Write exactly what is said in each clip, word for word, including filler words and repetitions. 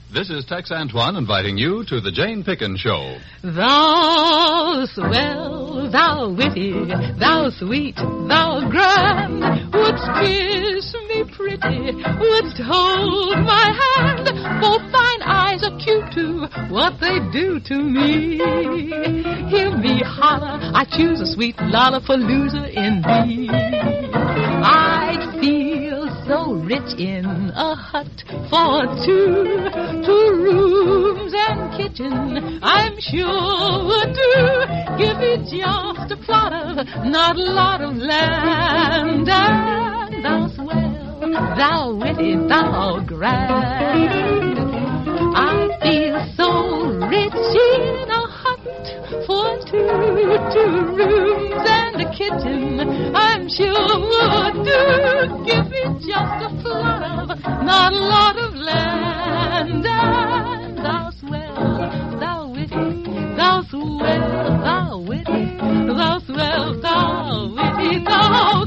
This is Tex Antoine inviting you to the Jane Pickens Show. Thou swell, thou witty, thou sweet, thou grand, wouldst kiss me pretty, wouldst hold my hand, for thine eyes are cute too, what they do to me. Hear me holler, I choose a sweet lollapalooza in thee. I'd feel so rich in a hut for two, two rooms and kitchen, I'm sure would do. Give me just a plot of, not a lot of land, and thou swell, thou witty, thou grand. I feel so rich in a hut for two, two rooms and a kitchen, I'm sure would do. Give me just a plot of, not a lot of land, and thou swell, thou witty, thou swell, thou witty, thou swell, thou witty, thou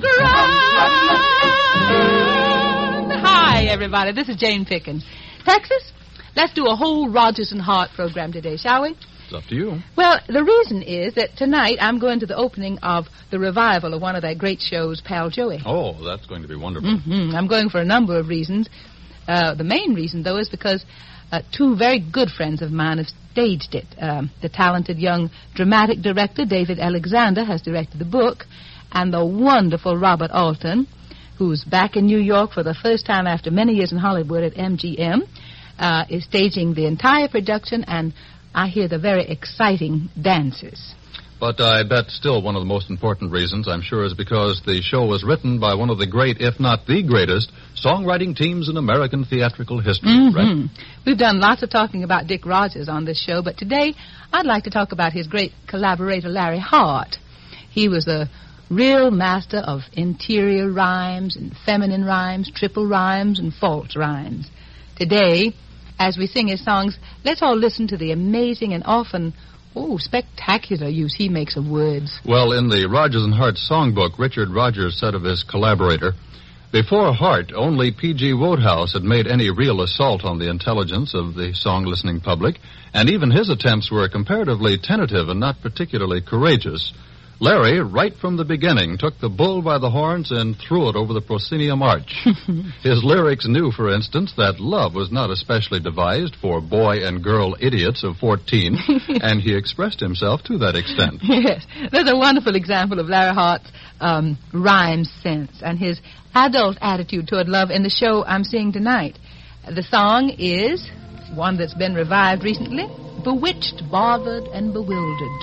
grand. Hi, everybody. This is Jane Pickens. Texas, let's do a whole Rodgers and Hart program today, shall we? It's up to you. Well, the reason is that tonight I'm going to the opening of the revival of one of their great shows, Pal Joey. Oh, that's going to be wonderful. Mm-hmm. I'm going for a number of reasons. Uh, the main reason, though, is because uh, two very good friends of mine have staged it. Um, the talented young dramatic director, David Alexander, has directed the book, and the wonderful Robert Alton, who's back in New York for the first time after many years in Hollywood at M G M, uh, is staging the entire production, and I hear the very exciting dances. But I bet still one of the most important reasons, I'm sure, is because the show was written by one of the great, if not the greatest, songwriting teams in American theatrical history, Mm-hmm. right? We've done lots of talking about Dick Rodgers on this show, but today I'd like to talk about his great collaborator, Larry Hart. He was a real master of interior rhymes and feminine rhymes, triple rhymes and false rhymes. Today, as we sing his songs, let's all listen to the amazing and often, oh, spectacular use he makes of words. Well, in the Rodgers and Hart songbook, Richard Rodgers said of his collaborator, before Hart, only P G Wodehouse had made any real assault on the intelligence of the song-listening public, and even his attempts were comparatively tentative and not particularly courageous. Larry, right from the beginning, took the bull by the horns and threw it over the proscenium arch. His lyrics knew, for instance, that love was not especially devised for boy and girl idiots of fourteen, and he expressed himself to that extent. Yes, there's a wonderful example of Larry Hart's um, rhyme sense and his adult attitude toward love in the show I'm seeing tonight. The song is one that's been revived recently, Bewitched, Bothered, and Bewildered.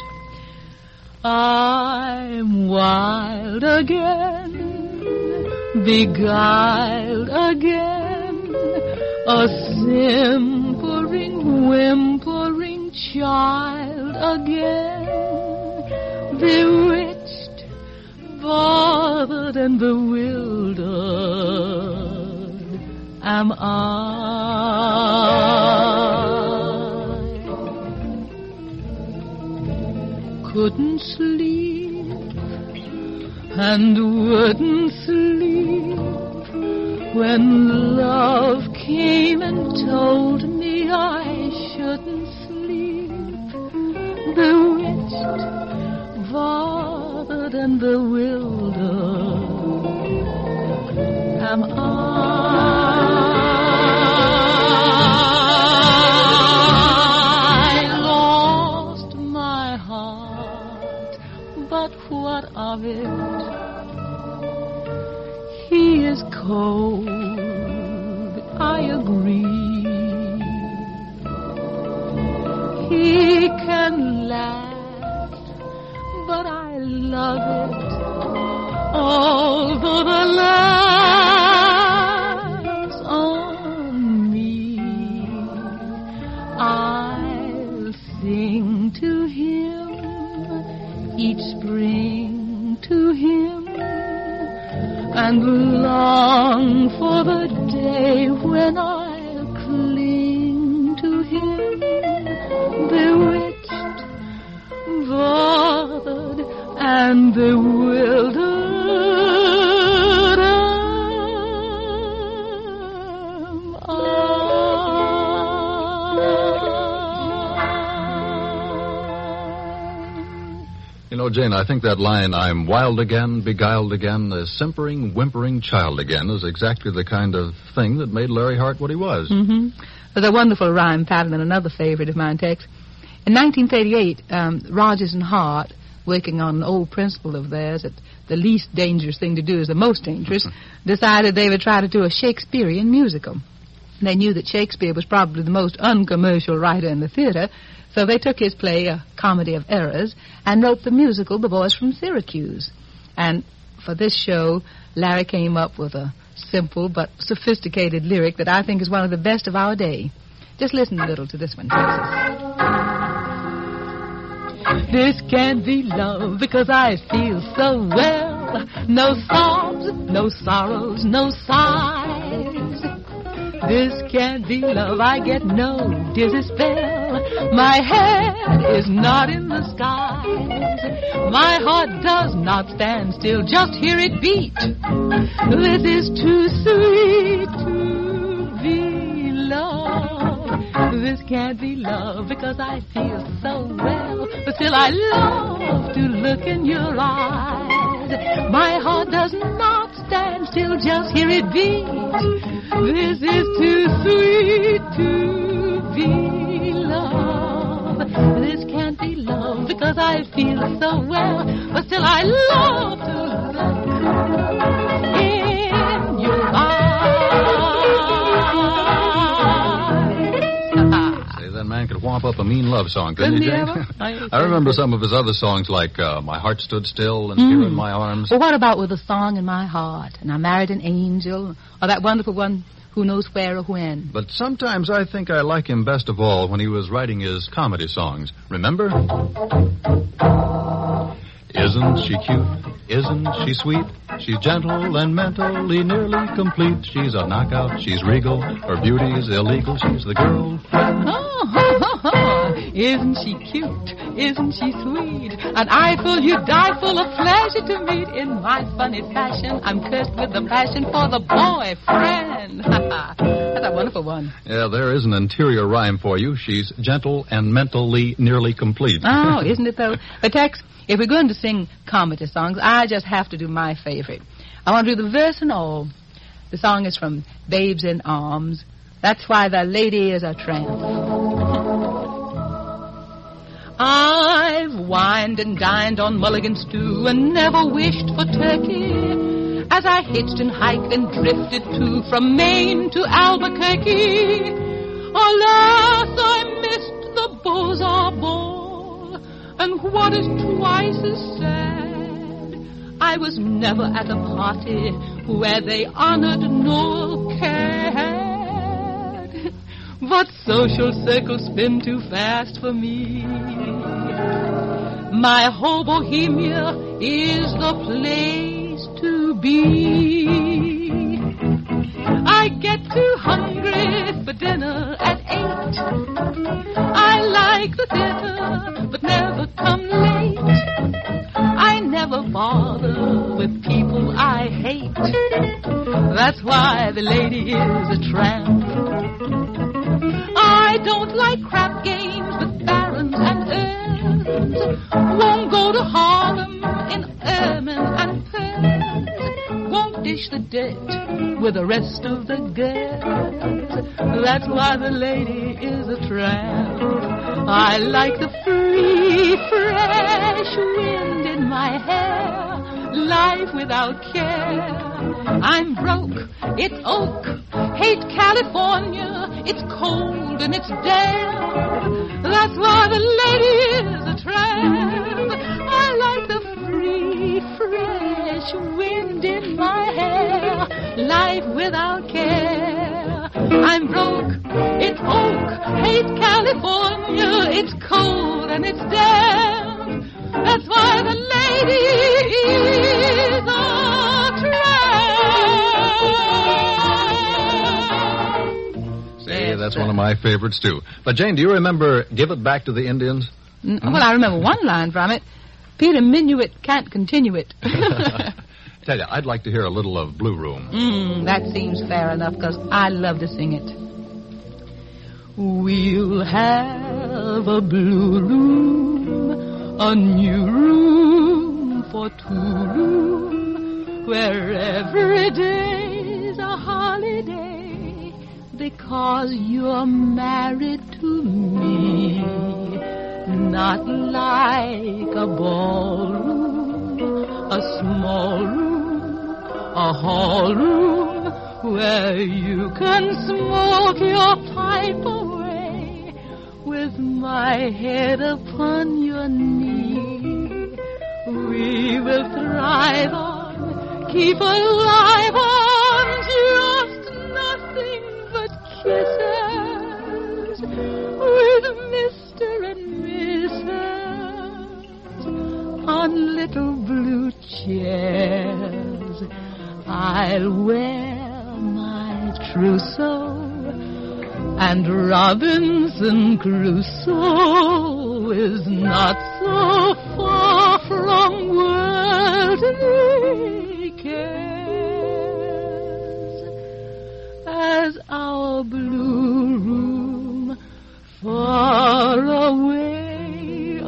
I'm wild again, beguiled again, a simpering, whimpering child again, bewitched, bothered, and bewildered am I. Couldn't sleep and wouldn't sleep when love came and told me I shouldn't sleep. Bewitched, bothered, and bewildered am I. What of it? He is cold, I agree. He can laugh, but I love it. Although the laugh's on me, I'll sing to him each spring to him, and long for the day when I'll cling to him, bewitched, bothered, and bewildered am I. You know, Jane, I think that line, I'm wild again, beguiled again, a simpering, whimpering child again, is exactly the kind of thing that made Larry Hart what he was. Mm-hmm. There's a wonderful rhyme pattern and another favorite of mine, Tex. In nineteen thirty-eight, um, Rogers and Hart, working on an old principle of theirs that the least dangerous thing to do is the most dangerous, decided they would try to do a Shakespearean musical. They knew that Shakespeare was probably the most uncommercial writer in the theater, so they took his play, A Comedy of Errors, and wrote the musical, The Boys from Syracuse. And for this show, Larry came up with a simple but sophisticated lyric that I think is one of the best of our day. Just listen a little to this one, Texas. This can't be love because I feel so well. No sobs, no sorrows, no sighs. This can't be love, I get no dizzy spell. My head is not in the skies. My heart does not stand still, just hear it beat. This is too sweet to be love. This can't be love because I feel so well. But still I love to look in your eyes. My heart does not stand still, just hear it beat. This is too sweet to be love. This can't be love because I feel so well. But still I love to look in your eyes. Say, that man could whomp up a mean love song, couldn't he, Jane? I, I remember some of his other songs like uh, My Heart Stood Still and mm. Here in My Arms. Well, what about With a Song in My Heart and I Married an Angel, or that wonderful one, Who Knows Where or When? But sometimes I think I like him best of all when he was writing his comedy songs. Remember? Isn't she cute? Isn't she sweet? She's gentle and mentally nearly complete. She's a knockout, she's regal, her beauty's illegal. She's the girlfriend. Oh, ho, ho, ho. Isn't she cute? Isn't she sweet? An eyeful you die full of pleasure to meet. In my funny fashion, I'm cursed with the passion for the boyfriend. That's a wonderful one. Yeah, there is an interior rhyme for you. She's gentle and mentally nearly complete. Oh, isn't it though? But Tex, if we're going to sing comedy songs, I just have to do my favorite. I want to do the verse and all. The song is from Babes in Arms. That's why the lady is a tramp. I've wined and dined on mulligan stew and never wished for turkey, as I hitched and hiked and drifted too from Maine to Albuquerque. Alas, I missed the Beaux-Arts ball, and what is twice as sad, I was never at a party where they honored Noel Cad. But social circles spin too fast for me. My whole Bohemia is the place to be. I get too hungry for dinner at eight. I like the theater, but never come late. I never bother with people I hate. That's why the lady is a tramp. I don't like crap games with barons and earls. Won't go to Harlem in ermine and pearls. Won't dish the dirt with the rest of the girls. That's why the lady is a tramp. I like the free, fresh wind in my hair, life without care. I'm broke, it's oak, hate California, it's cold and it's damp. That's why the lady is a tramp. I like the free, fresh wind in my hair, life without care. I'm broke, it's oak, hate California, it's cold and it's damp. That's why the lady is a tramp. Say, that's one of my favorites, too. But, Jane, do you remember Give It Back to the Indians? Mm, well, I remember one line from it. Peter Minuit can't continue it. Tell you, I'd like to hear a little of Blue Room. Mm, that seems fair enough, because I love to sing it. We'll have a blue room a new room for two, where every day's a holiday, because you're married to me. Not like a ballroom, a small room, a hall room, where you can smoke your pipe away with my head upon your knee. We will thrive on, keep alive on just nothing but kisses with Mister and Missus on little blue chairs. I'll wear my trousseau, and Robinson Crusoe is not so far from worldly cares as our blue room far away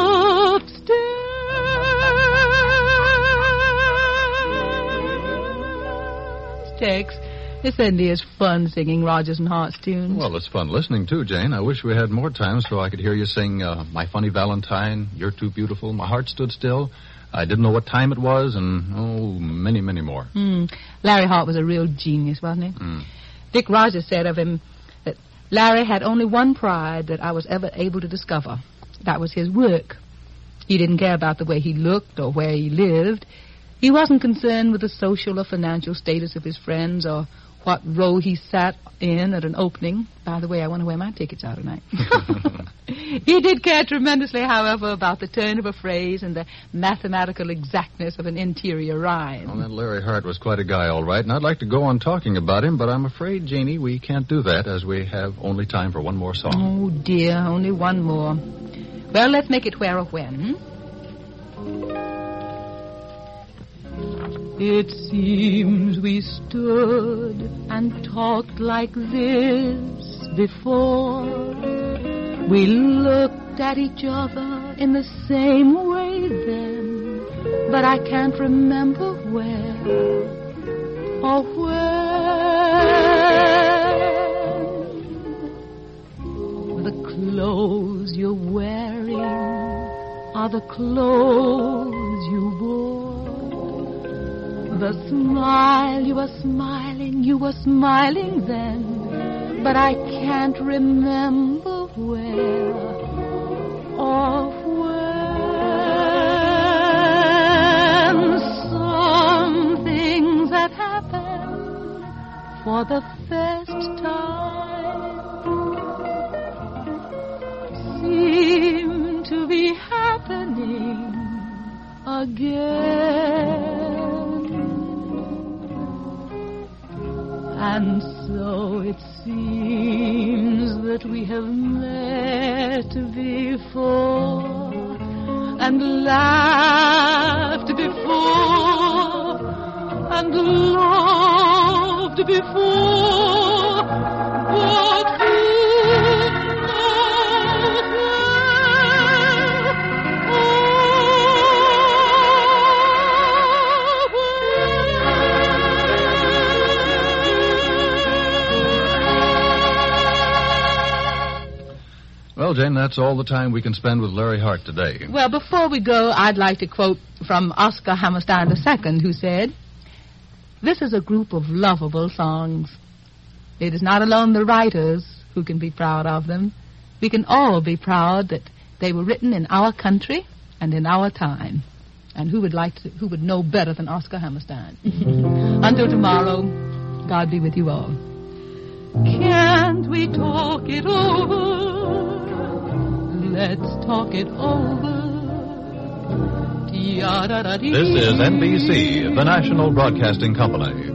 upstairs. Tex, it certainly is fun singing Rodgers and Hart's tunes. Well, it's fun listening, too, Jane. I wish we had more time so I could hear you sing uh, My Funny Valentine, You're Too Beautiful, My Heart Stood Still, I Didn't Know What Time It Was, and, oh, many, many more. Mm. Larry Hart was a real genius, wasn't he? Mm. Dick Rogers said of him that Larry had only one pride that I was ever able to discover. That was his work. He didn't care about the way he looked or where he lived. He wasn't concerned with the social or financial status of his friends or what row he sat in at an opening. By the way, I wonder where my tickets are tonight. He did care tremendously, however, about the turn of a phrase and the mathematical exactness of an interior rhyme. Well, that Larry Hart was quite a guy, all right, and I'd like to go on talking about him, but I'm afraid, Jeannie, we can't do that as we have only time for one more song. Oh, dear, only one more. Well, let's make it where or when. It seems we stood and talked like this before. We looked at each other in the same way then, but I can't remember where or when. The clothes you're wearing are the clothes you wore. The smile you were smiling, you were smiling then, but I can't remember where or when. Some things that happen for the first time seem to be happening again. And so it seems that we have met before and laughed before and loved before, but who knows Well, Jane, that's all the time we can spend with Larry Hart today. Well, before we go, I'd like to quote from Oscar Hammerstein the Second, who said, "This is a group of lovable songs. It is not alone the writers who can be proud of them. We can all be proud that they were written in our country and in our time." And who would like to, who would know better than Oscar Hammerstein? Until tomorrow, God be with you all. Can't we talk it over? Let's talk it over. This is N B C, the National Broadcasting Company.